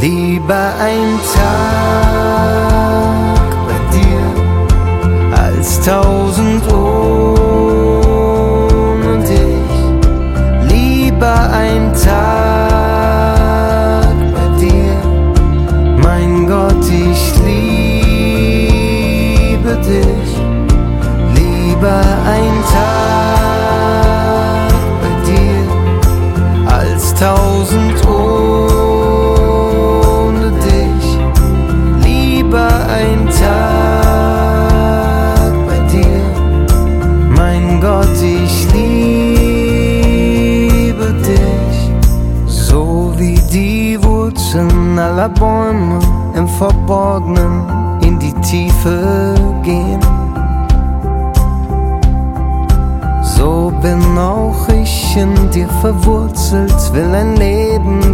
Lieber ein Tag bei dir als 1000 ohne dich. Lieber ein Tag bei dir, mein Gott, ich liebe dich. Lieber ein Tag bei dir als 1000 ohne dich. Lieber ein Tag bei dir, mein Gott, ich liebe dich. So wie die Wurzeln aller Bäume im Verborgenen in die Tiefe gehen, so bin auch ich in dir verwurzelt, will ein Leben